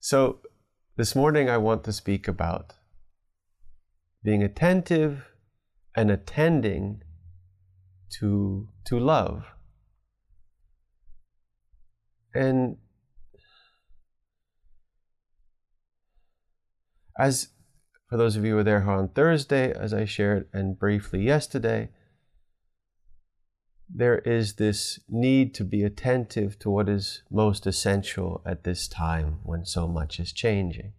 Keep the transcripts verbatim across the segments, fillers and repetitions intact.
So this morning I want to speak about being attentive and attending to, to love. And as for those of you who were there on Thursday, as I shared and briefly yesterday, there is this need to be attentive to what is most essential at this time when so much is changing.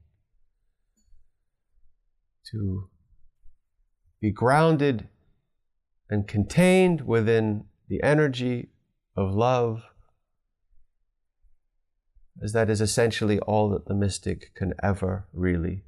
To be grounded and contained within the energy of love, as that is essentially all that the mystic can ever really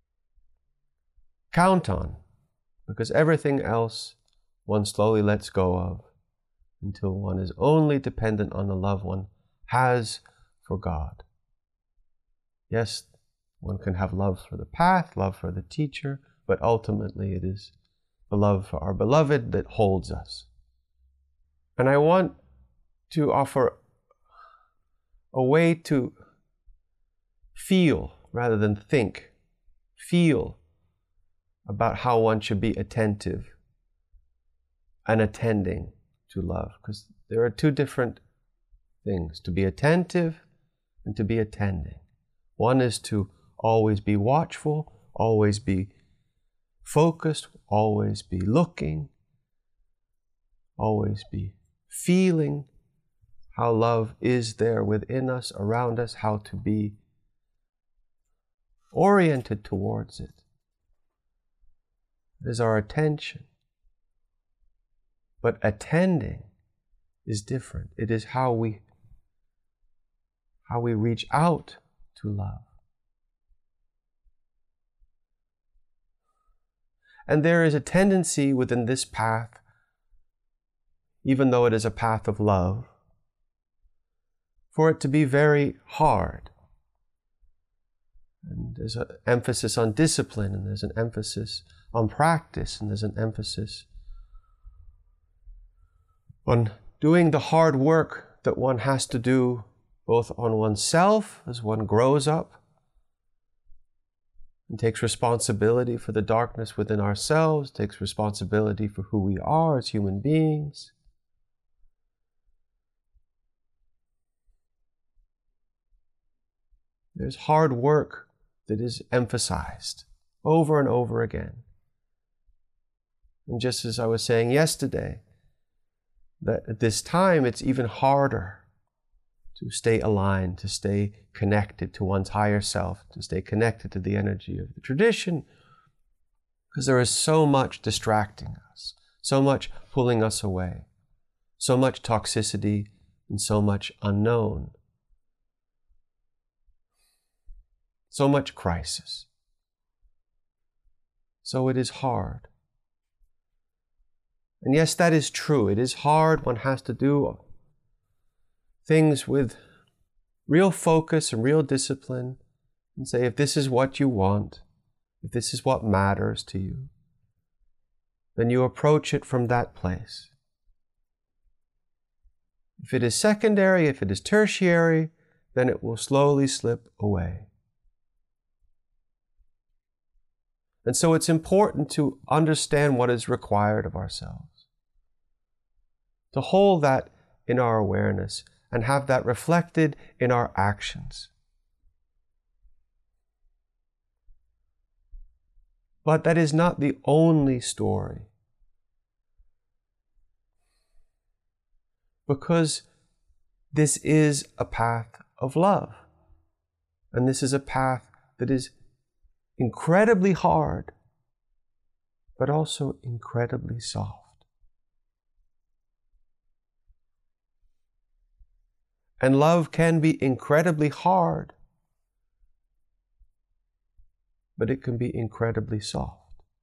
count on, because everything else one slowly lets go of until one is only dependent on the love one has for God. Yes, one can have love for the path, love for the teacher, but ultimately it is the love for our beloved that holds us. And I want to offer a way to feel rather than think, feel about how one should be attentive and attending to love, because there are two different things, to be attentive and to be attending. One is to always be watchful, always be focused, always be looking, always be feeling how love is there within us, around us, how to be oriented towards it. It is our attention. But attending is different. It is how we, how we reach out to love. And there is a tendency within this path, even though it is a path of love, for it to be very hard. And there's an emphasis on discipline, and there's an emphasis on practice, and there's an emphasis on doing the hard work that one has to do both on oneself as one grows up and takes responsibility for the darkness within ourselves, takes responsibility for who we are as human beings. There's hard work that is emphasized over and over again. And just as I was saying yesterday, that at this time it's even harder to stay aligned, to stay connected to one's higher self, to stay connected to the energy of the tradition, because there is so much distracting us, so much pulling us away, so much toxicity and so much unknown, so much crisis. So it is hard. And yes, that is true. It is hard. One has to do things with real focus and real discipline and say, if this is what you want, if this is what matters to you, then you approach it from that place. If it is secondary, if it is tertiary, then it will slowly slip away. And so it's important to understand what is required of ourselves, to hold that in our awareness and have that reflected in our actions. But that is not the only story, because this is a path of love, and this is a path that is incredibly hard, but also incredibly soft. And love can be incredibly hard, but it can be incredibly soft.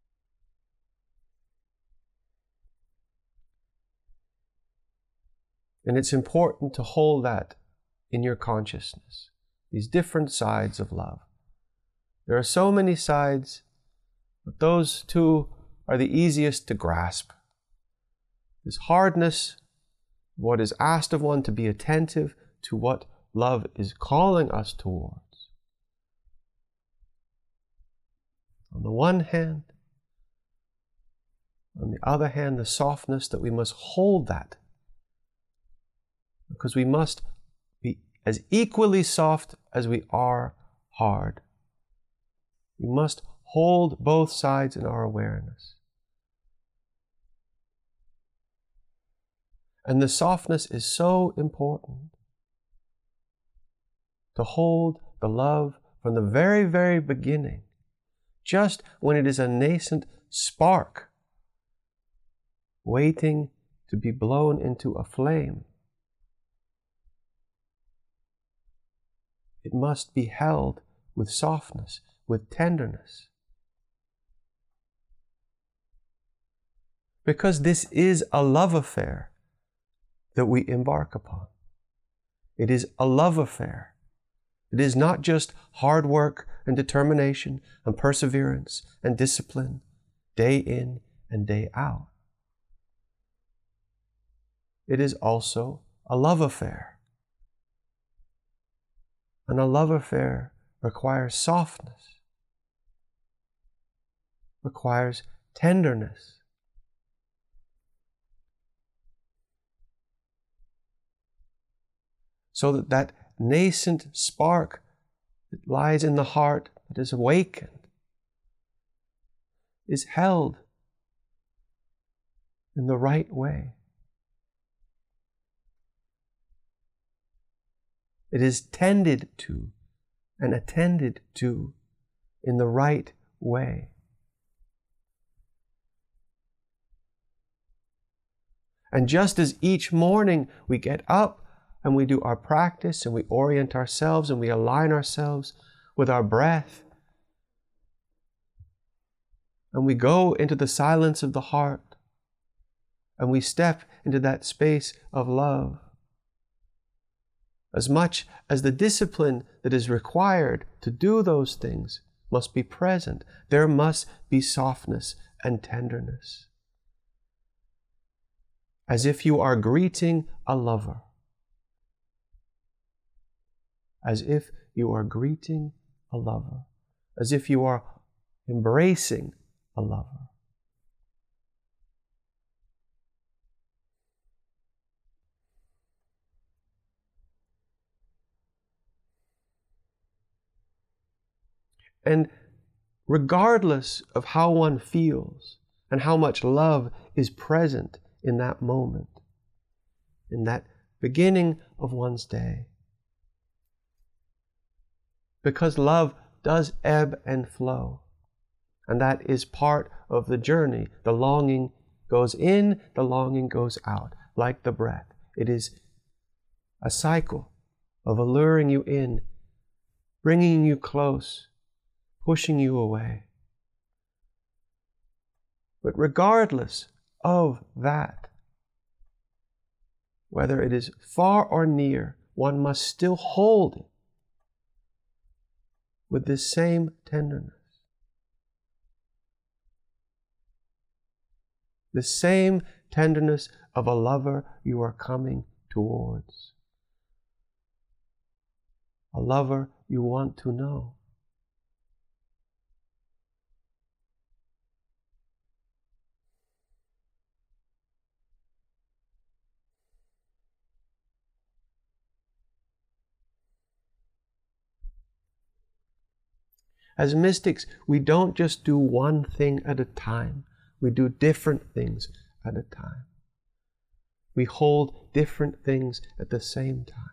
And it's important to hold that in your consciousness, these different sides of love. There are so many sides, but those two are the easiest to grasp. This hardness, what is asked of one to be attentive to what love is calling us towards, on the one hand. On the other hand, the softness that we must hold that, because we must be as equally soft as we are hard. We must hold both sides in our awareness. And the softness is so important. To hold the love from the very, very beginning, just when it is a nascent spark, waiting to be blown into a flame. It must be held with softness, with tenderness. Because this is a love affair that we embark upon. It is a love affair. It is not just hard work and determination and perseverance and discipline, day in and day out. It is also a love affair. And a love affair requires softness, requires tenderness. So that that nascent spark that lies in the heart, that is awakened, is held in the right way. It is tended to and attended to in the right way. And just as each morning we get up and we do our practice and we orient ourselves and we align ourselves with our breath, and we go into the silence of the heart and we step into that space of love, as much as the discipline that is required to do those things must be present, there must be softness and tenderness. As if you are greeting a lover. As if you are greeting a lover. As if you are embracing a lover. And regardless of how one feels and how much love is present in that moment, in that beginning of one's day, because love does ebb and flow, and that is part of the journey. The longing goes in, the longing goes out, like the breath. It is a cycle of alluring you in, bringing you close, pushing you away. But regardless of that, whether it is far or near, one must still hold it with this same tenderness. The same tenderness of a lover you are coming towards. A lover you want to know. As mystics, we don't just do one thing at a time. We do different things at a time. We hold different things at the same time.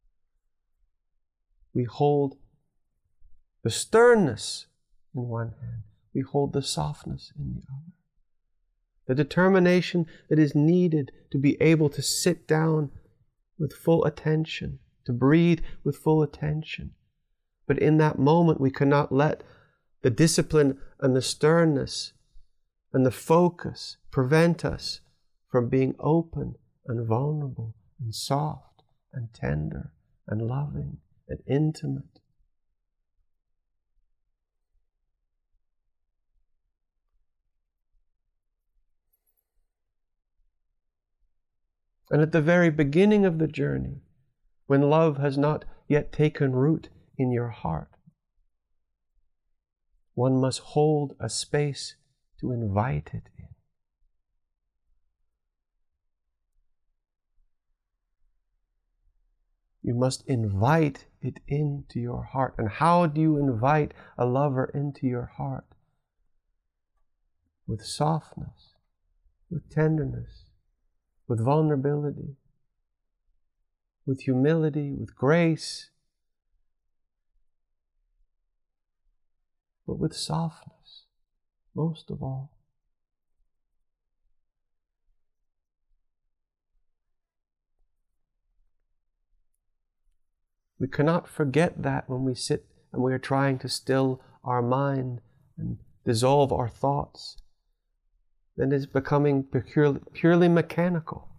We hold the sternness in one hand. We hold the softness in the other. The determination that is needed to be able to sit down with full attention, to breathe with full attention. But in that moment, we cannot let the discipline and the sternness and the focus prevent us from being open and vulnerable and soft and tender and loving and intimate. And at the very beginning of the journey, when love has not yet taken root in your heart, one must hold a space to invite it in. You must invite it into your heart. And how do you invite a lover into your heart? With softness, with tenderness, with vulnerability, with humility, with grace, but with softness, most of all. We cannot forget that when we sit and we are trying to still our mind and dissolve our thoughts. Then it's becoming purely, purely mechanical.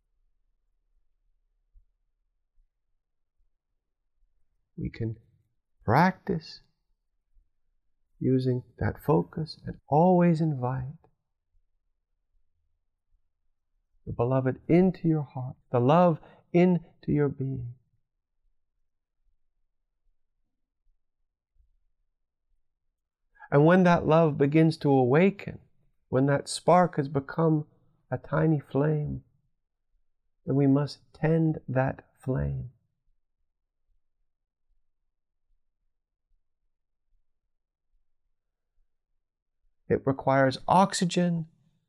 We can practice using that focus and always invite the beloved into your heart, the love into your being. And when that love begins to awaken, when that spark has become a tiny flame, then we must tend that flame. It requires oxygen.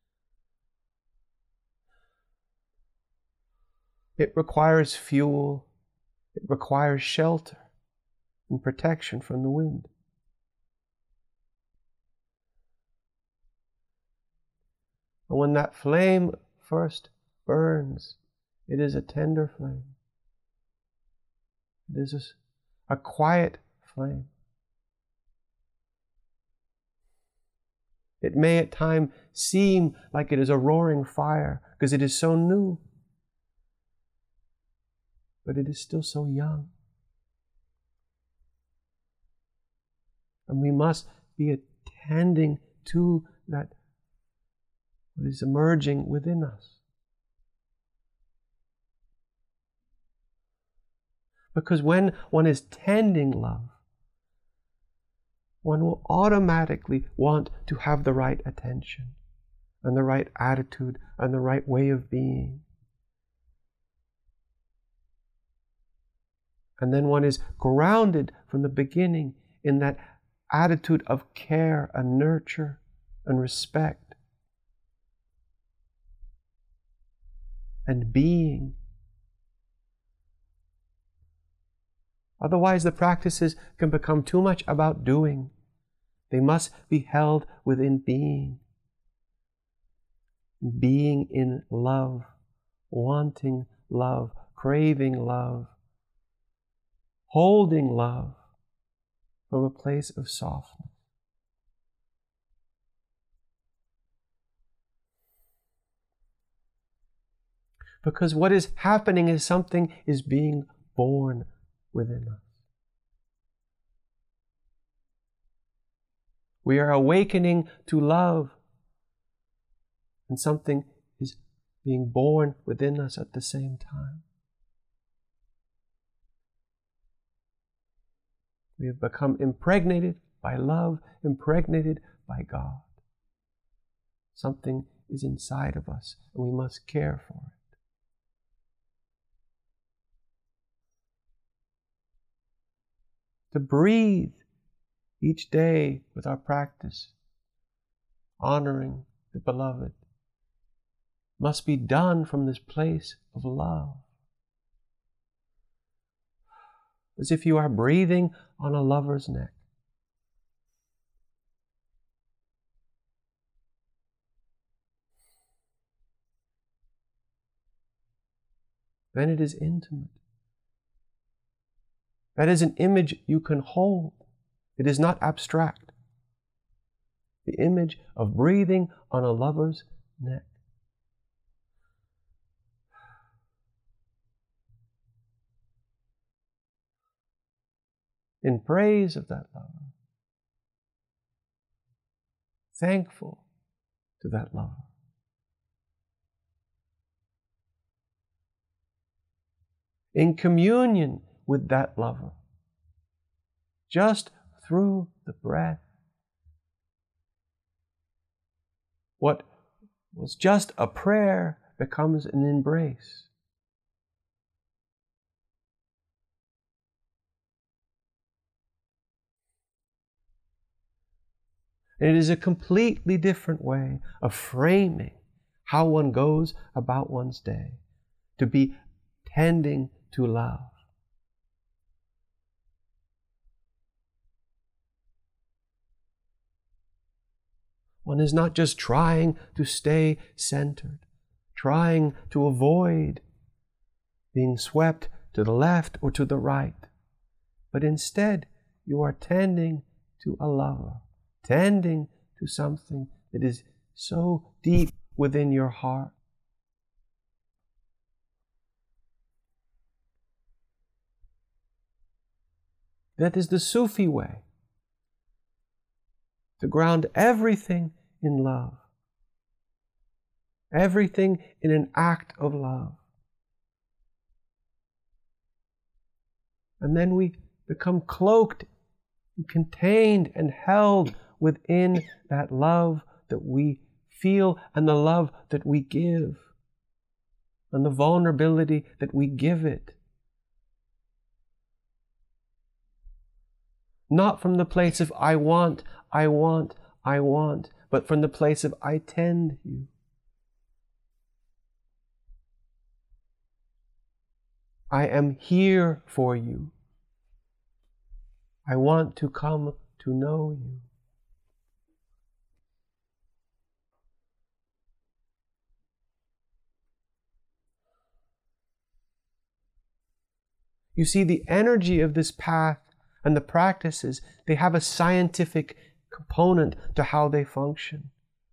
It requires fuel. It requires shelter and protection from the wind. And when that flame first burns, it is a tender flame. It is a, a quiet flame. It may at times seem like it is a roaring fire because it is so new, but it is still so young. And we must be attending to that what is emerging within us. Because when one is tending love, one will automatically want to have the right attention and the right attitude and the right way of being. And then one is grounded from the beginning in that attitude of care and nurture and respect and being. Otherwise, the practices can become too much about doing. They must be held within being. Being in love, wanting love, craving love, holding love from a place of softness. Because what is happening is something is being born within us. We are awakening to love, and something is being born within us at the same time. We have become impregnated by love, impregnated by God. Something is inside of us, and we must care for it. To breathe each day with our practice, honoring the beloved, must be done from this place of love. As if you are breathing on a lover's neck. Then it is intimate. That is an image you can hold. It is not abstract. The image of breathing on a lover's neck. In praise of that lover. Thankful to that lover. In communion with that lover. Just through the breath What was just a prayer becomes an embrace. And it is a completely different way of framing how one goes about one's day, to be tending to love. One is not just trying to stay centered, trying to avoid being swept to the left or to the right, but instead you are tending to a lover, tending to something that is so deep within your heart. That is the Sufi way, to ground everything in love, everything in an act of love. And then we become cloaked, contained, and held within that love that we feel and the love that we give and the vulnerability that we give it. Not from the place of I want, I want, I want, but from the place of I tend you. I am here for you. I want to come to know you. You see, the energy of this path and the practices, they have a scientific component to how they function.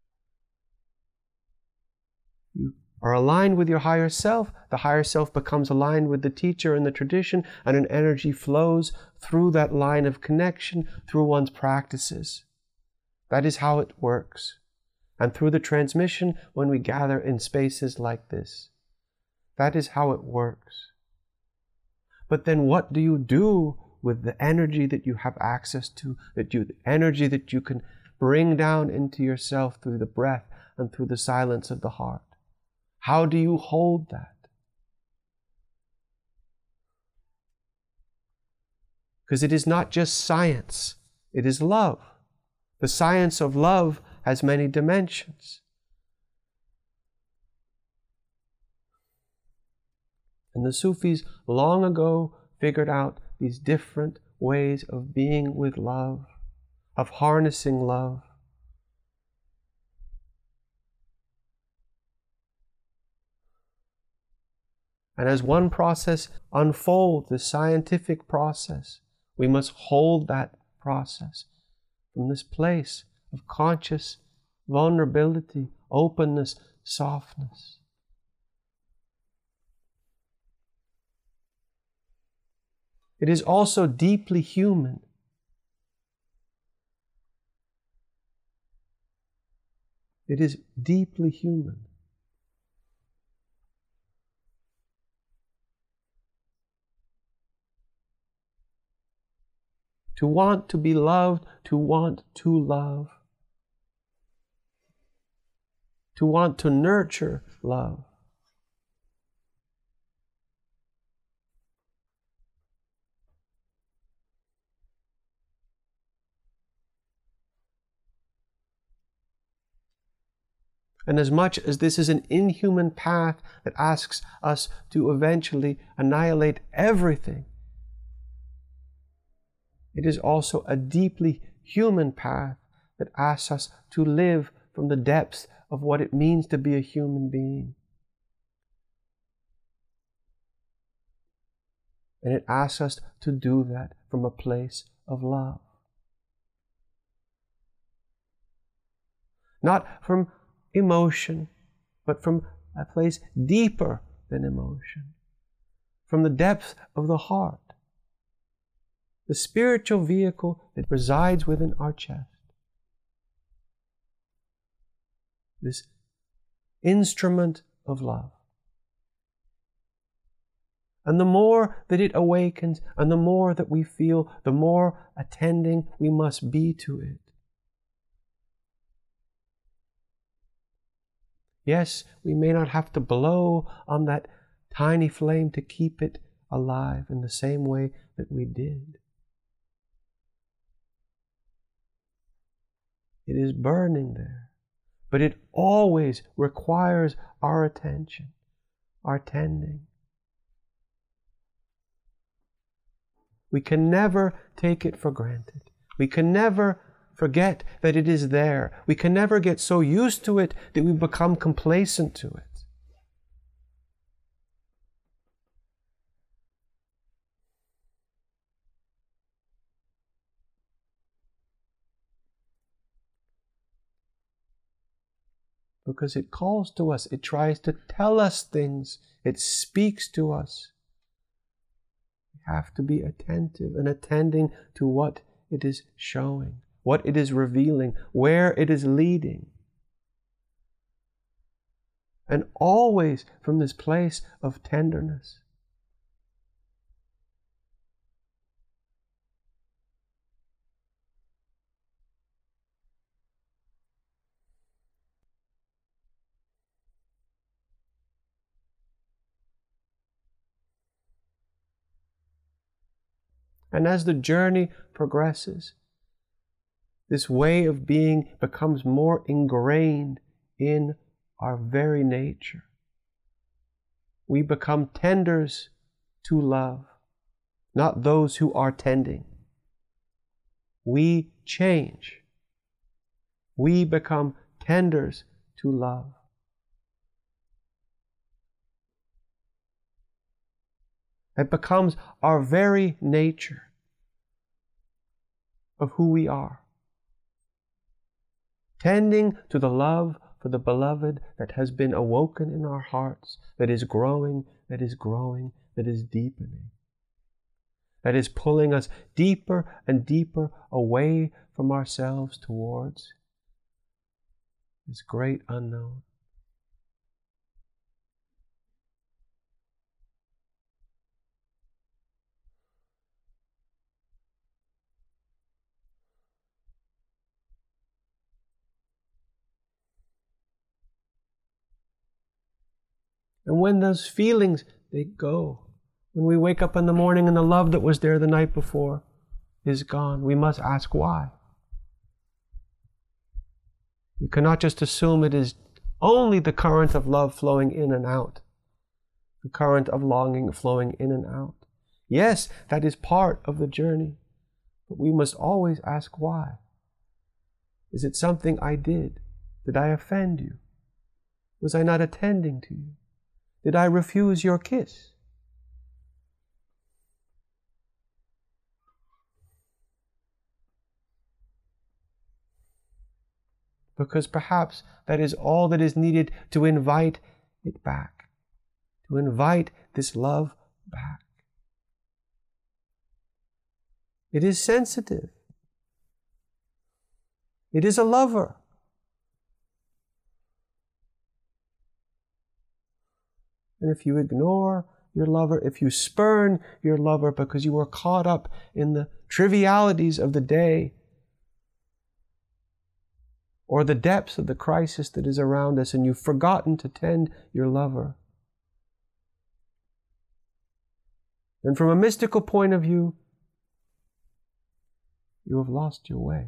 You are aligned with your higher self. The higher self becomes aligned with the teacher and the tradition, and an energy flows through that line of connection through one's practices. That is how it works. And through the transmission when we gather in spaces like this. That is how it works. But then what do you do with the energy that you have access to, that you, the energy that you can bring down into yourself through the breath and through the silence of the heart? How do you hold that? Because it is not just science, it is love. The science of love has many dimensions. And the Sufis long ago figured out these different ways of being with love, of harnessing love. And as one process unfolds, the scientific process, we must hold that process from this place of conscious vulnerability, openness, softness. It is also deeply human. It is deeply human. To want to be loved, to want to love. To want to nurture love. And as much as this is an inhuman path that asks us to eventually annihilate everything, it is also a deeply human path that asks us to live from the depths of what it means to be a human being. And it asks us to do that from a place of love. Not from emotion, but from a place deeper than emotion, from the depths of the heart, the spiritual vehicle that resides within our chest. This instrument of love. And the more that it awakens, and the more that we feel, the more attending we must be to it. Yes, we may not have to blow on that tiny flame to keep it alive in the same way that we did. It is burning there, but it always requires our attention, our tending. We can never take it for granted. We can never forget that it is there. We can never get so used to it that we become complacent to it. Because it calls to us, it tries to tell us things, it speaks to us. We have to be attentive and attending to what it is showing, what it is revealing, where it is leading. And always from this place of tenderness. And as the journey progresses, this way of being becomes more ingrained in our very nature. We become tenders to love, not those who are tending. We change. We become tenders to love. It becomes our very nature of who we are. Tending to the love for the beloved that has been awoken in our hearts, that is growing, that is growing, that is deepening, that is pulling us deeper and deeper away from ourselves towards this great unknown. And when those feelings, they go, when we wake up in the morning and the love that was there the night before is gone, we must ask why. We cannot just assume it is only the current of love flowing in and out, the current of longing flowing in and out. Yes, that is part of the journey, but we must always ask why. Is it something I did? Did I offend you? Was I not attending to you? Did I refuse your kiss? Because perhaps that is all that is needed to invite it back, to invite this love back. It is sensitive. It is a lover. And if you ignore your lover, if you spurn your lover because you are caught up in the trivialities of the day or the depths of the crisis that is around us and you've forgotten to tend your lover, then from a mystical point of view, you have lost your way.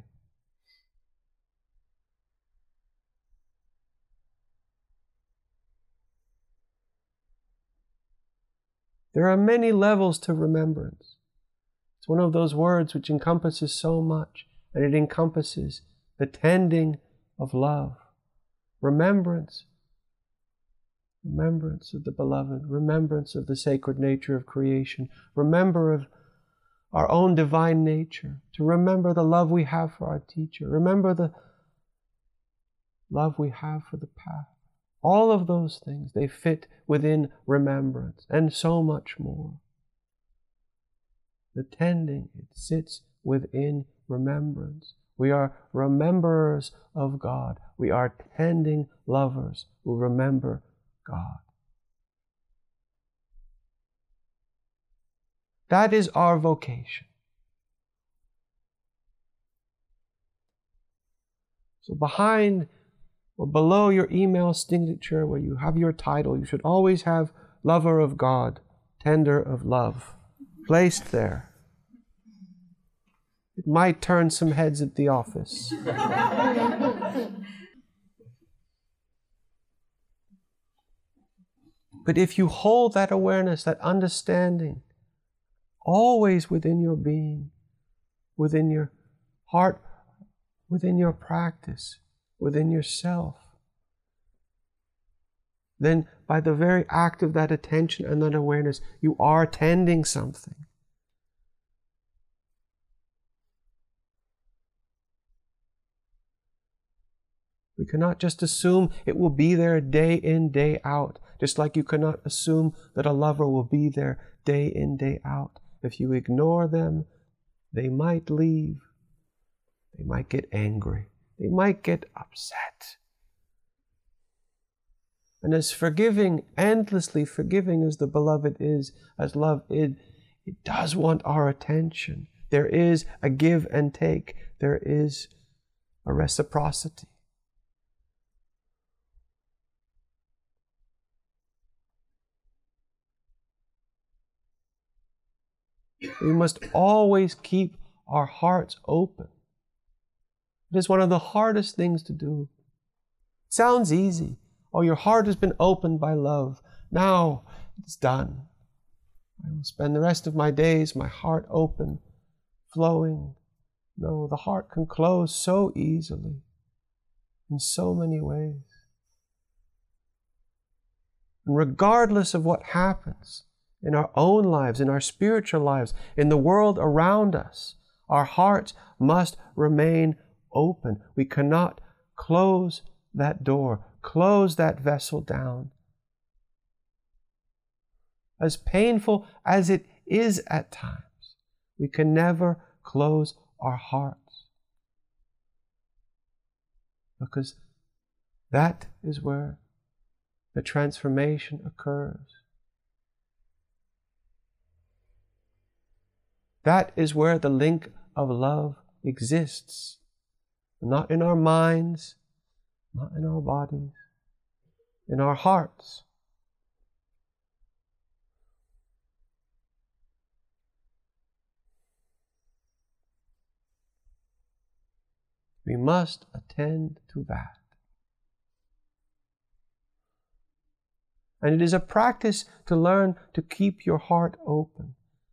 There are many levels to remembrance. It's one of those words which encompasses so much, and it encompasses the tending of love, remembrance, remembrance of the beloved, remembrance of the sacred nature of creation, remember of our own divine nature, to remember the love we have for our teacher, remember the love we have for the path. All of those things, they fit within remembrance, and so much more. The tending, it sits within remembrance. We are rememberers of God. We are tending lovers who remember God. That is our vocation. So behind or below your email signature where you have your title, you should always have lover of God, tender of love, placed there. It might turn some heads at the office. But if you hold that awareness, that understanding, always within your being, within your heart, within your practice, within yourself, then by the very act of that attention and that awareness, you are tending something. We cannot just assume it will be there day in, day out, just like you cannot assume that a lover will be there day in, day out. If you ignore them, they might leave. They might get angry. They might get upset. And as forgiving, endlessly forgiving as the beloved is, as love is, it does want our attention. There is a give and take. There is a reciprocity. We must always keep our hearts open. It is one of the hardest things to do. It sounds easy. Oh, your heart has been opened by love. Now it's done. I will spend the rest of my days, my heart open, flowing. No, the heart can close so easily, in so many ways. And regardless of what happens in our own lives, in our spiritual lives, in the world around us, our hearts must remain open. We cannot close that door, close that vessel down. As painful as it is at times, we can never close our hearts, because that is where the transformation occurs. That is where the link of love exists. Not in our minds, not in our bodies, in our hearts. We must attend to that. And it is a practice to learn to keep your heart open.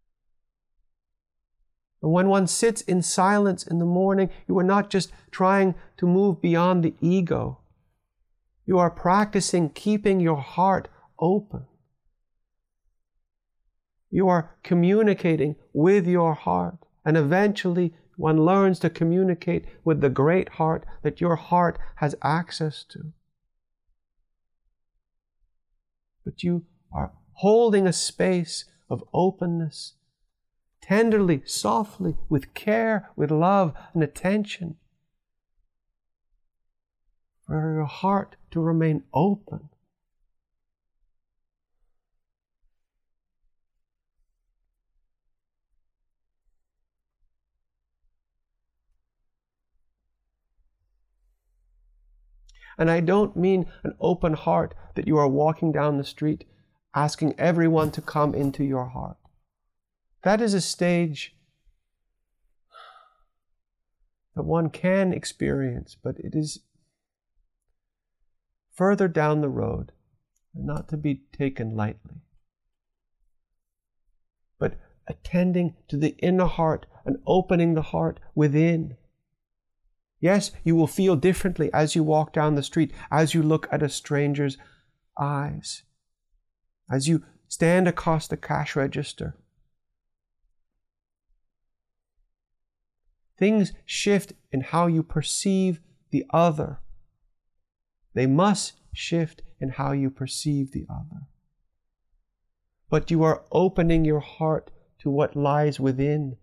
And when one sits in silence in the morning, you are not just trying to move beyond the ego. You are practicing keeping your heart open. You are communicating with your heart. And eventually, one learns to communicate with the great heart that your heart has access to. But you are holding a space of openness, tenderly, softly, with care, with love and attention, for your heart to remain open. And I don't mean an open heart that you are walking down the street asking everyone to come into your heart. That is a stage that one can experience, but it is further down the road and not to be taken lightly. But attending to the inner heart and opening the heart within. Yes, you will feel differently as you walk down the street, as you look at a stranger's eyes, as you stand across the cash register. Things shift in how you perceive the other. They must shift in how you perceive the other. But you are opening your heart to what lies within.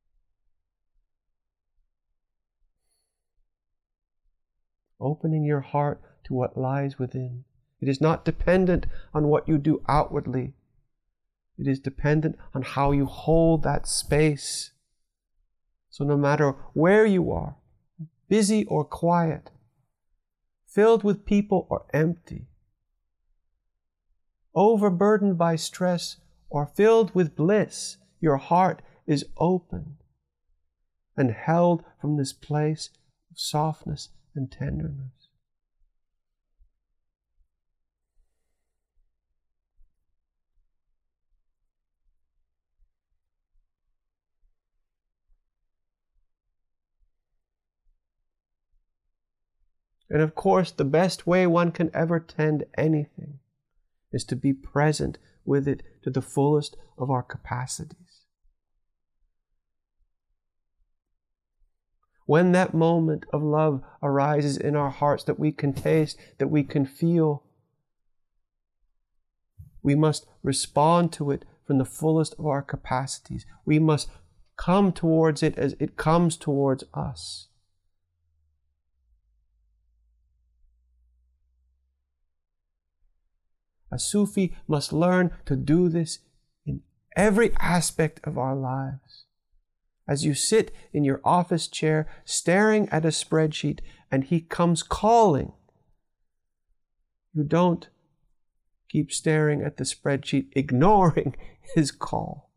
Opening your heart to what lies within. It is not dependent on what you do outwardly. It is dependent on how you hold that space. So no matter where you are, busy or quiet, filled with people or empty, overburdened by stress or filled with bliss, your heart is open and held from this place of softness and tenderness. And of course, the best way one can ever tend anything is to be present with it to the fullest of our capacities. When that moment of love arises in our hearts that we can taste, that we can feel, we must respond to it from the fullest of our capacities. We must come towards it as it comes towards us. A Sufi must learn to do this in every aspect of our lives. As you sit in your office chair staring at a spreadsheet and he comes calling, you don't keep staring at the spreadsheet, ignoring his call.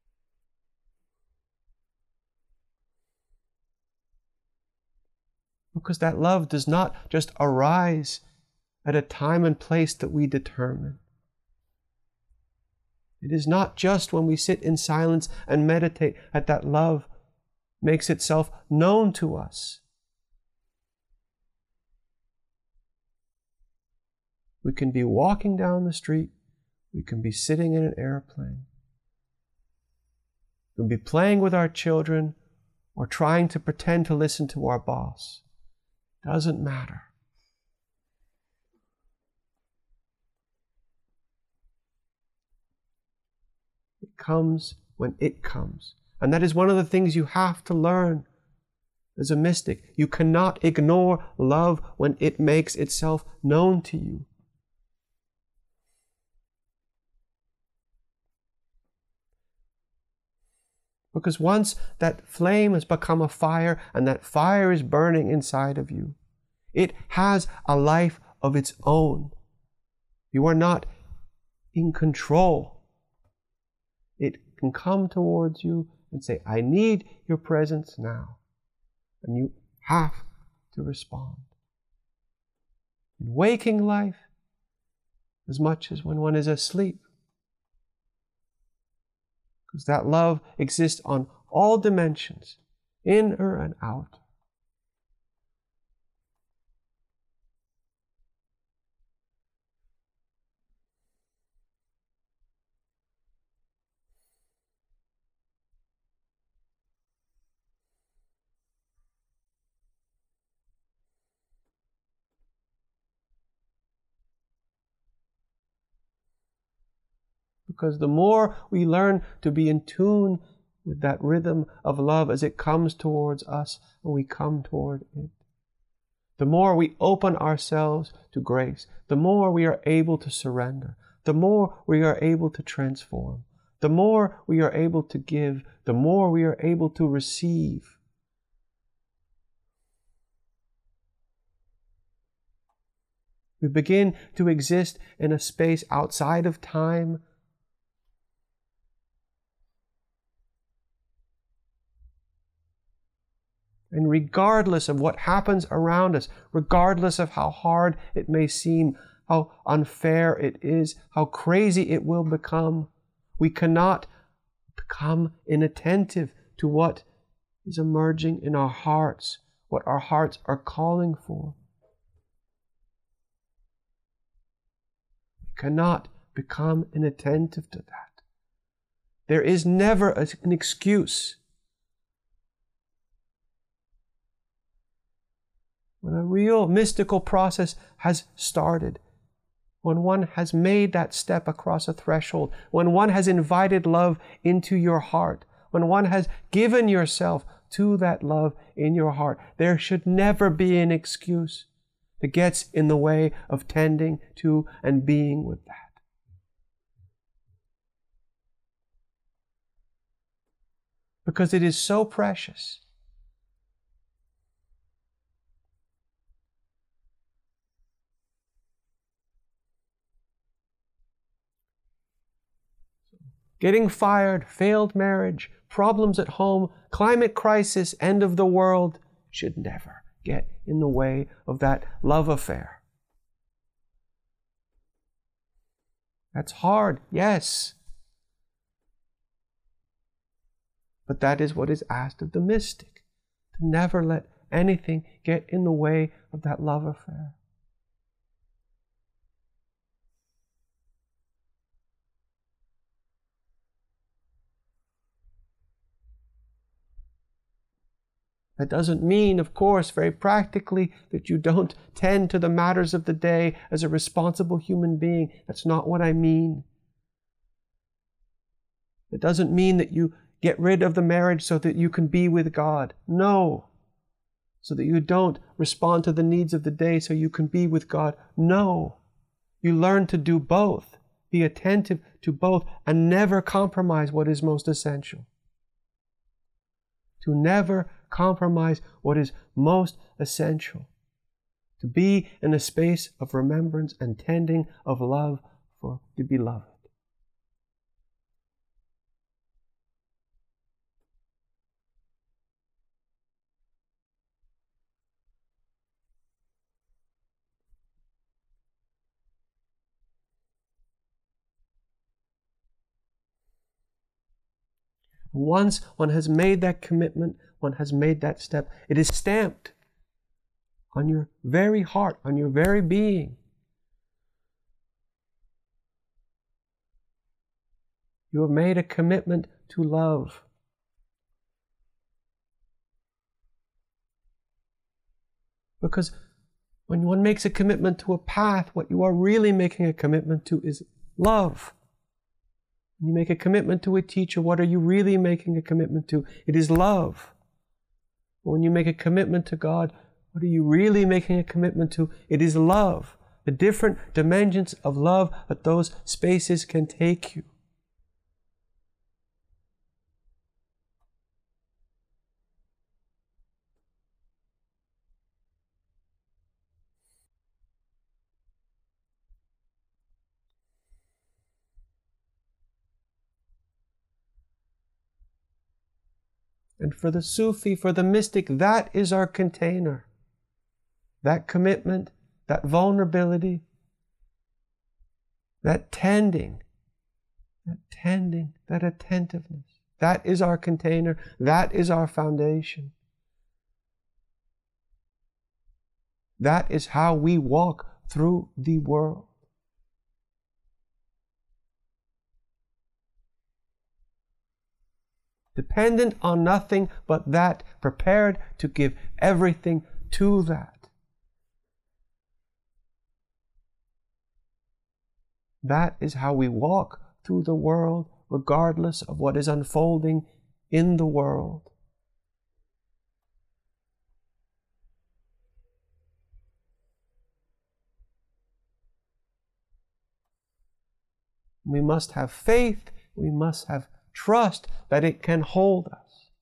Because that love does not just arise at a time and place that we determine. It is not just when we sit in silence and meditate that that love makes itself known to us. We can be walking down the street, we can be sitting in an airplane, we can be playing with our children or trying to pretend to listen to our boss. Doesn't matter. It comes when it comes. And that is one of the things you have to learn as a mystic. You cannot ignore love when it makes itself known to you. Because once that flame has become a fire and that fire is burning inside of you, it has a life of its own. You are not in control. It can come towards you and say, I need your presence now. And you have to respond. In waking life, as much as when one is asleep. Because that love exists on all dimensions, inner and out. Because the more we learn to be in tune with that rhythm of love as it comes towards us and we come toward it, the more we open ourselves to grace, the more we are able to surrender, the more we are able to transform, the more we are able to give, the more we are able to receive. We begin to exist in a space outside of time, and regardless of what happens around us, regardless of how hard it may seem, how unfair it is, how crazy it will become, we cannot become inattentive to what is emerging in our hearts, what our hearts are calling for. We cannot become inattentive to that. There is never an excuse. When a real mystical process has started, when one has made that step across a threshold, when one has invited love into your heart, when one has given yourself to that love in your heart, there should never be an excuse that gets in the way of tending to and being with that. Because it is so precious. Getting fired, failed marriage, problems at home, climate crisis, end of the world should never get in the way of that love affair. That's hard, yes. But that is what is asked of the mystic, to never let anything get in the way of that love affair. That doesn't mean, of course, very practically, that you don't tend to the matters of the day as a responsible human being. That's not what I mean. It doesn't mean that you get rid of the marriage so that you can be with God. No. So that you don't respond to the needs of the day so you can be with God. No. You learn to do both. Be attentive to both and never compromise what is most essential. To never compromise what is most essential. To be in a space of remembrance and tending of love for the beloved. Once one has made that commitment, one has made that step, it is stamped on your very heart, on your very being. You have made a commitment to love. Because when one makes a commitment to a path, what you are really making a commitment to is love. When you make a commitment to a teacher, what are you really making a commitment to? It is love. When you make a commitment to God, what are you really making a commitment to? It is love. The different dimensions of love that those spaces can take you. And for the Sufi, for the mystic, that is our container. That commitment, that vulnerability, that tending, that tending, that attentiveness. That is our container. That is our foundation. That is how we walk through the world. Dependent on nothing but that, prepared to give everything to that. That is how we walk through the world, regardless of what is unfolding in the world. We must have faith, we must have trust that it can hold us.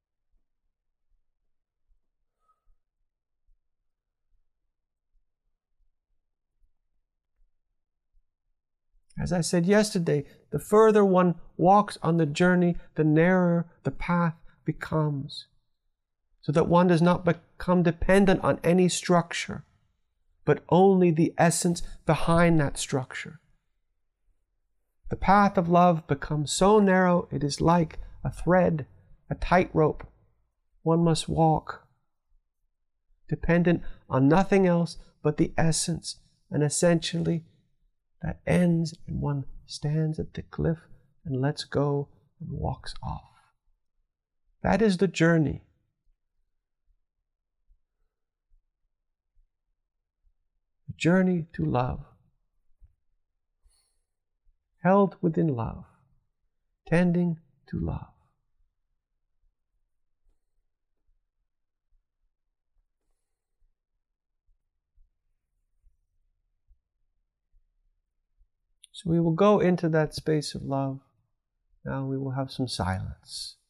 As I said yesterday, the further one walks on the journey, the narrower the path becomes, so that one does not become dependent on any structure, but only the essence behind that structure. The path of love becomes so narrow, it is like a thread, a tightrope. One must walk, dependent on nothing else but the essence, and essentially that ends and one stands at the cliff and lets go and walks off. That is the journey. The journey to love. Held within love, tending to love. So we will go into that space of love. Now we will have some silence.